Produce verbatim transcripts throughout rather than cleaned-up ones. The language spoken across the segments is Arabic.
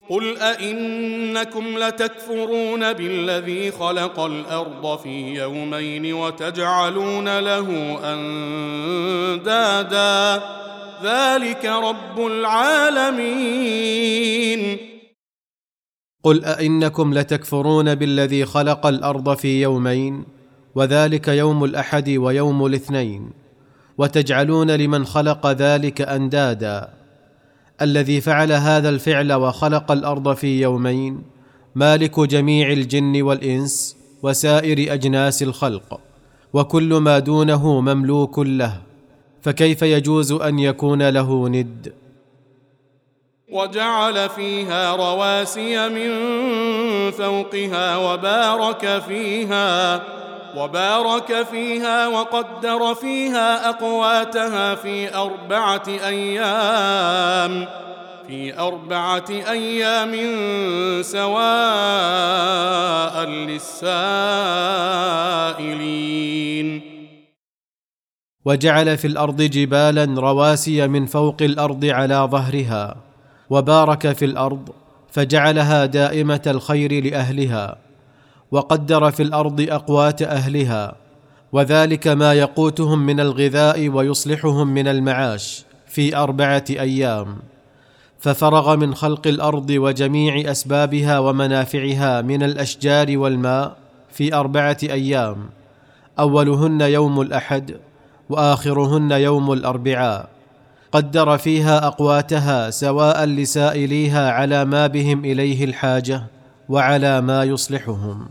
قل أئنكم لتكفرون بالذي خلق الأرض في يومين وتجعلون له أندادا ذلك رب العالمين. قل أئنكم لتكفرون بالذي خلق الأرض في يومين وذلك يوم الأحد ويوم الاثنين وتجعلون لمن خلق ذلك أندادا. الذي فعل هذا الفعل وخلق الأرض في يومين مالك جميع الجن والإنس وسائر أجناس الخلق، وكل ما دونه مملوك له، فكيف يجوز أن يكون له ند؟ وجعل فيها رواسي من فوقها وبارك فيها وبارك فيها وقدر فيها أقواتها في أربعة أيام في أربعة أيام سواء للسائلين. وجعل في الأرض جبالا رواسي من فوق الأرض على ظهرها، وبارك في الأرض فجعلها دائمة الخير لأهلها، وقدر في الأرض أقوات أهلها، وذلك ما يقوتهم من الغذاء ويصلحهم من المعاش في أربعة أيام. ففرغ من خلق الأرض وجميع أسبابها ومنافعها من الأشجار والماء في أربعة أيام، أولهن يوم الأحد وآخرهن يوم الأربعاء. قدر فيها أقواتها سواء لسائليها على ما بهم إليه الحاجة وعلى ما يصلحهم.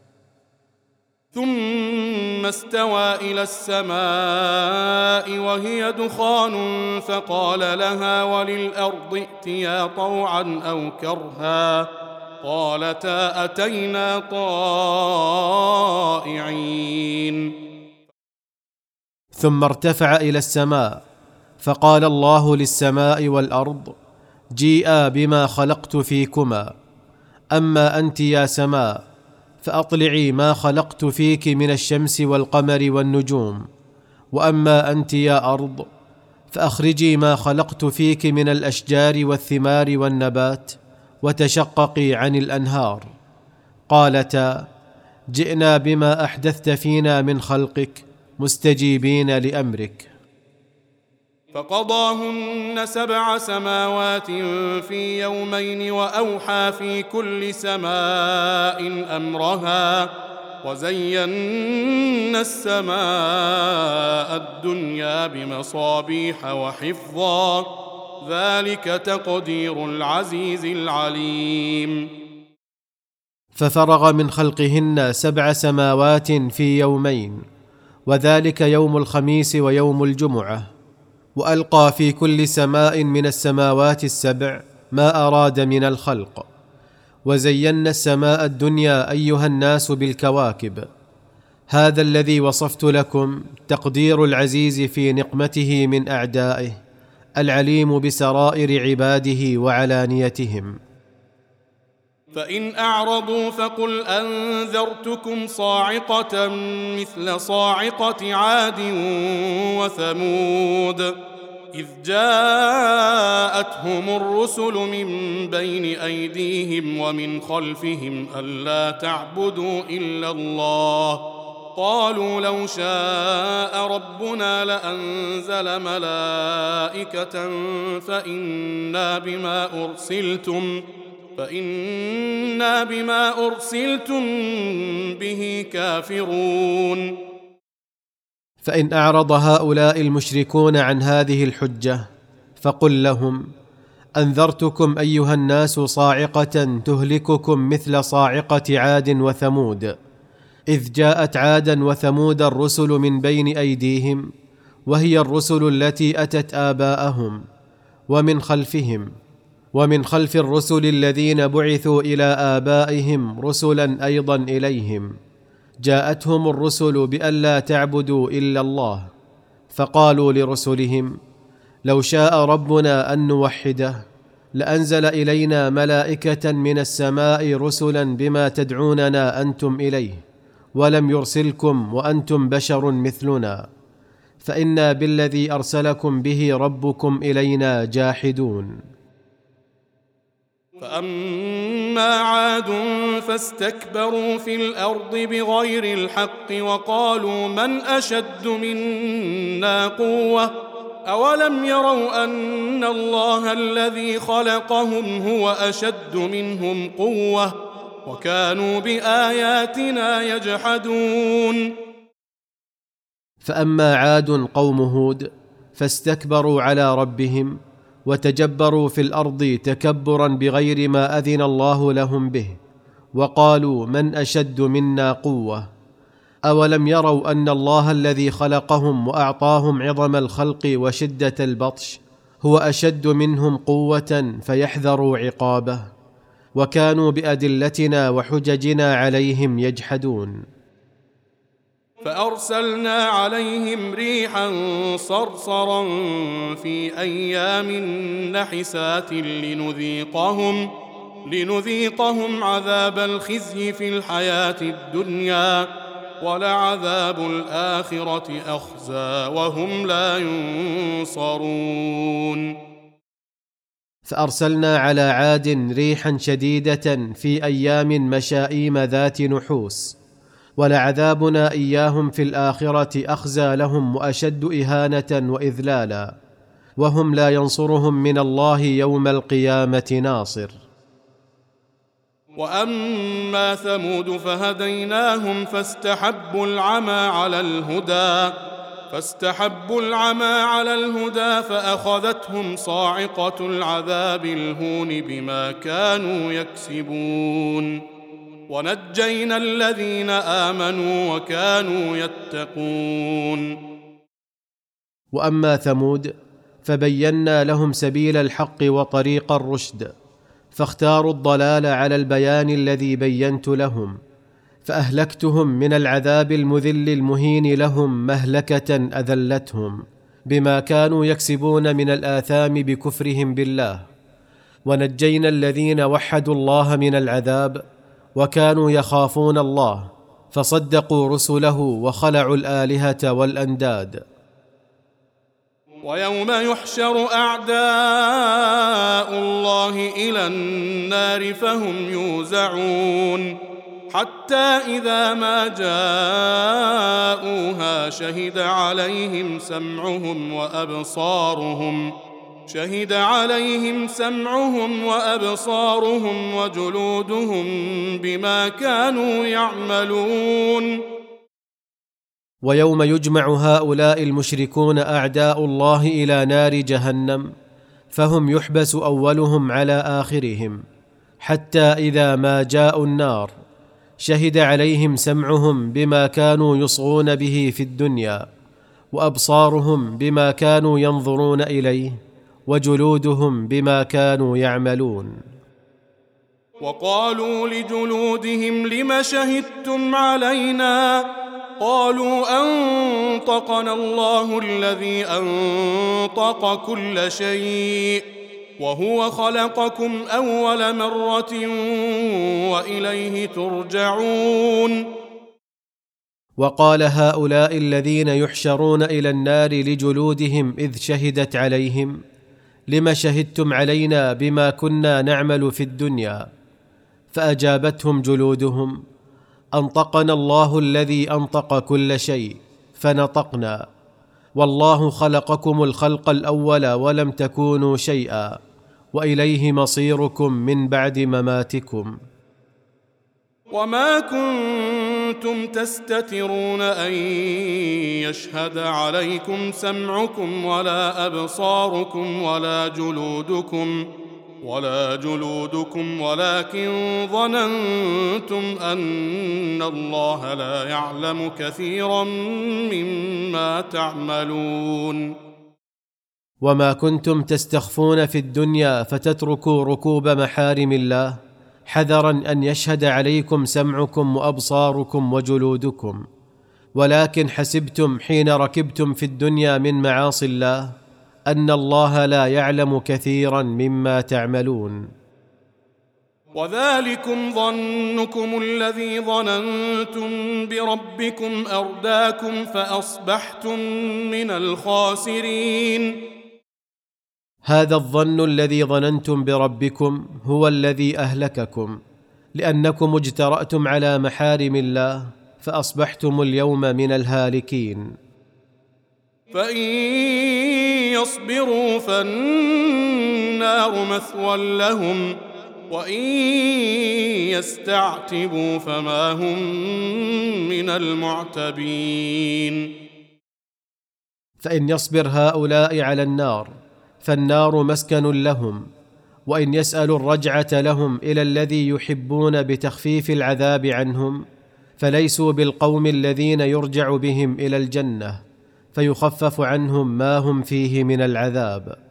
ثم استوى إلى السماء وهي دخان فقال لها وللأرض ائتيا طوعا أو كرها قالتا أتينا طائعين. ثم ارتفع إلى السماء فقال الله للسماء والأرض جيئا بما خلقت فيكما، أما أنت يا سماء فأطلعي ما خلقت فيك من الشمس والقمر والنجوم، وأما أنت يا أرض فأخرجي ما خلقت فيك من الأشجار والثمار والنبات وتشققي عن الأنهار. قالتا جئنا بما أحدثت فينا من خلقك مستجيبين لأمرك. فقضاهن سبع سماوات في يومين وأوحى في كل سماء أمرها وزينا السماء الدنيا بمصابيح وحفظا ذلك تقدير العزيز العليم. ففرغ من خلقهن سبع سماوات في يومين، وذلك يوم الخميس ويوم الجمعة، وألقى في كل سماء من السماوات السبع ما أراد من الخلق. وزينا السماء الدنيا أيها الناس بالكواكب. هذا الذي وصفت لكم تقدير العزيز في نقمته من أعدائه، العليم بسرائر عباده وعلانيتهم. فإن أعرضوا فقل أنذرتكم صاعقة مثل صاعقة عاد وثمود إذ جاءتهم الرسل من بين أيديهم ومن خلفهم ألا تعبدوا إلا الله قالوا لو شاء ربنا لأنزل ملائكة فإنا بما أرسلتم فإنا بما أرسلتم به كافرون. فإن أعرض هؤلاء المشركون عن هذه الحجة فقل لهم أنذرتكم أيها الناس صاعقة تهلككم مثل صاعقة عاد وثمود إذ جاءت عادا وثمود الرسل من بين أيديهم، وهي الرسل التي أتت آباءهم، ومن خلفهم، ومن خلف الرسل الذين بعثوا إلى آبائهم رسلا أيضا إليهم، جاءتهم الرسل بألا تعبدوا إلا الله، فقالوا لرسلهم لو شاء ربنا أن نوحده لأنزل إلينا ملائكة من السماء رسلا بما تدعوننا أنتم إليه، ولم يرسلكم وأنتم بشر مثلنا، فإنا بالذي أرسلكم به ربكم إلينا جاحدون. فأما عاد فاستكبروا في الأرض بغير الحق وقالوا من أشد منا قوة أولم يروا أن الله الذي خلقهم هو أشد منهم قوة وكانوا بآياتنا يجحدون. فأما عاد قوم هود فاستكبروا على ربهم وتجبروا في الأرض تكبرا بغير ما أذن الله لهم به، وقالوا من أشد منا قوة أولم يروا أن الله الذي خلقهم وأعطاهم عظم الخلق وشدة البطش هو أشد منهم قوة فيحذروا عقابه، وكانوا بأدلتنا وحججنا عليهم يجحدون. فأرسلنا عليهم ريحا صرصرا في أيام نحسات لنذيقهم لنذيقهم عذاب الخزي في الحياة الدنيا ولعذاب الآخرة أخزى وهم لا ينصرون. فأرسلنا على عاد ريحا شديدة في أيام مشائيم ذات نحوس، ولعذابنا إياهم في الآخرة أخزى لهم وأشد إهانة وإذلالا، وهم لا ينصرهم من الله يوم القيامة ناصر. وأما ثمود فهديناهم فاستحبوا العمى على الهدى فاستحبوا العمى على الهدى فأخذتهم صاعقة العذاب الهون بما كانوا يكسبون، ونجينا الذين آمنوا وكانوا يتقون. وأما ثمود فبينا لهم سبيل الحق وطريق الرشد، فاختاروا الضلال على البيان الذي بينت لهم، فأهلكتهم من العذاب المذل المهين لهم مهلكة أذلتهم بما كانوا يكسبون من الآثام بكفرهم بالله، ونجينا الذين وحدوا الله من العذاب وكانوا يخافون الله فصدقوا رسله وخلعوا الآلهة والأنداد. ويوم يحشر أعداء الله إلى النار فهم يوزعون حتى إذا ما جاءوها شهد عليهم سمعهم وأبصارهم شهد عليهم سمعهم وأبصارهم وجلودهم بما كانوا يعملون. ويوم يجمع هؤلاء المشركون أعداء الله إلى نار جهنم فهم يحبس أولهم على آخرهم، حتى إذا ما جاءوا النار شهد عليهم سمعهم بما كانوا يصغون به في الدنيا، وأبصارهم بما كانوا ينظرون إليه، وجلودهم بما كانوا يعملون. وقالوا لجلودهم لم شهدتم علينا؟ قالوا أنطقنا الله الذي أنطق كل شيء وهو خلقكم أول مرة وإليه ترجعون. وقال هؤلاء الذين يحشرون إلى النار لجلودهم إذ شهدت عليهم لم شهدتم علينا بما كنا نعمل في الدنيا؟ فأجابتهم جلودهم أنطقنا الله الذي أنطق كل شيء فنطقنا، والله خلقكم الخلق الأول ولم تكونوا شيئا، وإليه مصيركم من بعد مماتكم. وما كنتم تستترون أن يشهد عليكم سمعكم ولا أبصاركم ولا جلودكم ولا جلودكم ولكن ظننتم أن الله لا يعلم كثيرا مما تعملون. وما كنتم تستخفون في الدنيا فتتركوا ركوب محارم الله حذرا أن يشهد عليكم سمعكم وأبصاركم وجلودكم، ولكن حسبتم حين ركبتم في الدنيا من معاصي الله أن الله لا يعلم كثيرا مما تعملون. وذلكم ظنكم الذي ظننتم بربكم أرداكم فأصبحتم من الخاسرين. هذا الظن الذي ظننتم بربكم هو الذي أهلككم، لأنكم اجترأتم على محارم الله فأصبحتم اليوم من الهالكين. فإن يصبروا فالنار مثوى لهم، وإن يستعتبوا فما هم من المعتبين. فإن يصبر هؤلاء على النار فالنار مسكن لهم، وإن يسألوا الرجعة لهم إلى الذي يحبون بتخفيف العذاب عنهم فليسوا بالقوم الذين يرجع بهم إلى الجنة فيخفف عنهم ما هم فيه من العذاب.